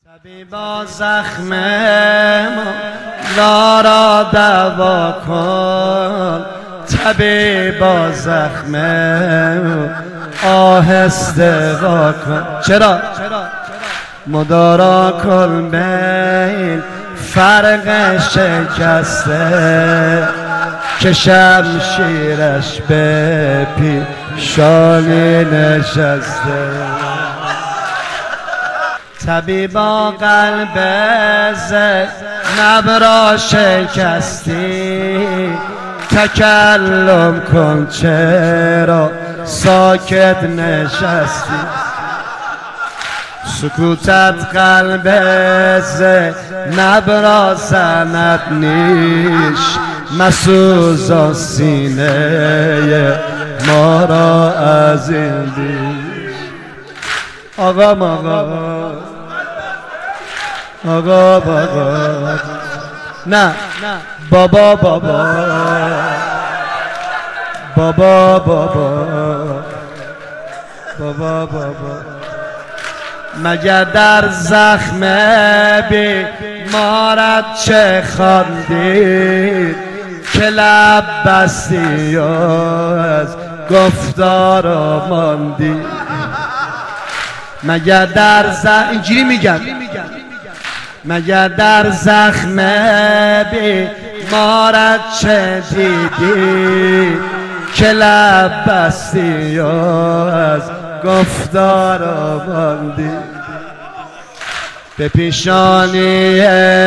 طبیبا زخم ما را دوا کن، طبیبا زخم آهسته وا کن. چرا؟ مدارا کن بین فرق شکسته که شمشیرش به پیشانی نشسته. طبیبا قلب زینب را شکستی، تکلم کن چرا ساکت نشستی. سکوتت قلب زینب را زند نیش، مسوزان سینه ما را از این دیش. آقا نه بابا مگر در زخم بیمارت چه خواندید که لب بستی و از گفتار ماندی. مگر در اینجوری میگن، مگر در زخم بیمارت چه دیدی که لب بستی و از گفتار ماندی. به پیشانی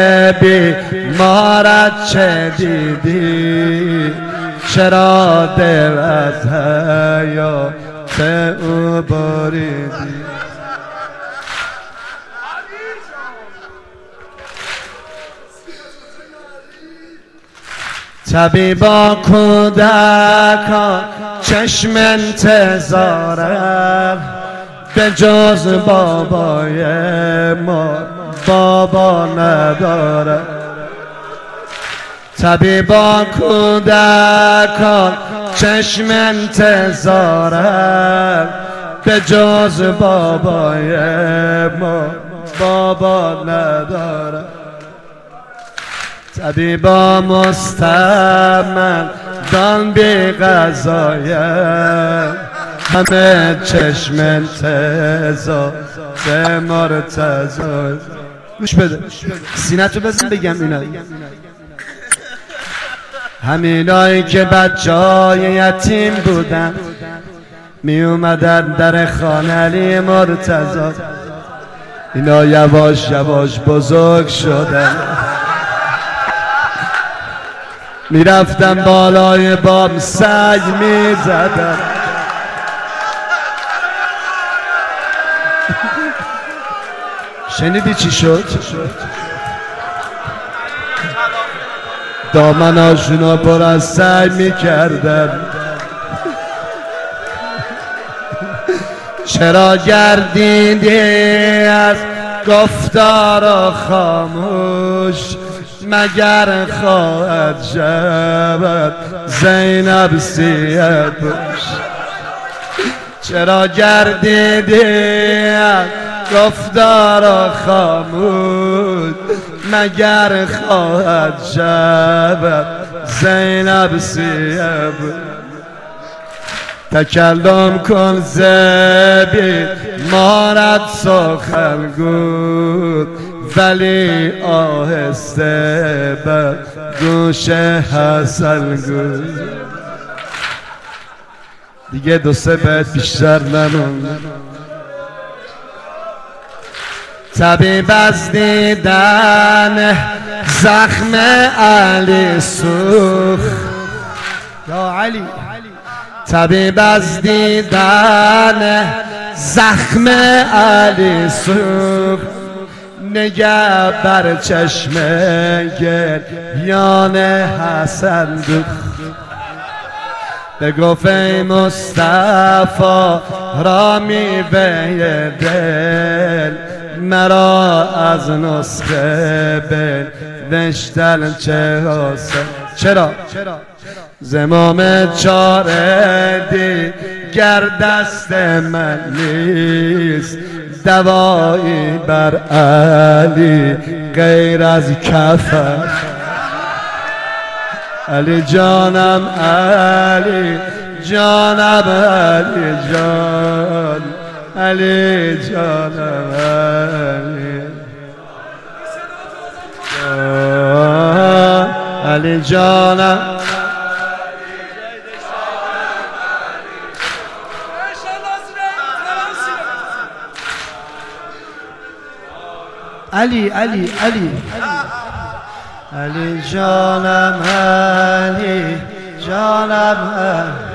بیمارت چه دیدی، چرا دل از حیات او بریدی. طبیبا کودکان چشم انتظارم، به جز بابای ما بابا نداره. طبیبا کودکان چشم انتظارم، به جز بابای ما بابا نداره. طبیبا مستمن دان بی غذایم، همه چشم انتظار مرتضی. گوش بده، سینتو بزن بگم اینا. همینایی که بچه‌های یتیم بودن می اومدن در خانه علی مرتضی، اینا یواش یواش بزرگ شدن، میرفتن بالای بام سگ میزدن. شنیدی چی شد؟ دامناشونو پر از سگ میکردن. چرا گردیدی از گفتار خاموش، مگر خواهد شود زینب سیه پوش. چرا گردیدی از گفتار خاموش، مگر خواهد شود زینب سیه پوش. تکلم کن زبی مارد سخن گود، ولی آهسته بر گوش حسن گود. دیگه دو سه بیت بیشتر نمون. طبیب از دیدن زخم علی سوخت، یا علی. طبیب از دیدن زخم علی سوخت، نگه بر چشم گریان حسن دوخت. بگفت ای مصطفی را میوه دل، مرا از نسخه بنوشتن چه حاصل. چرا؟ زمام چاره دیگر دست من نیست، دوایی بر علی غیر از کفن. علی جانم علی جانم علی جان، علی جانم علی جان، علی جانم علی علی علی علی جانم علی جانم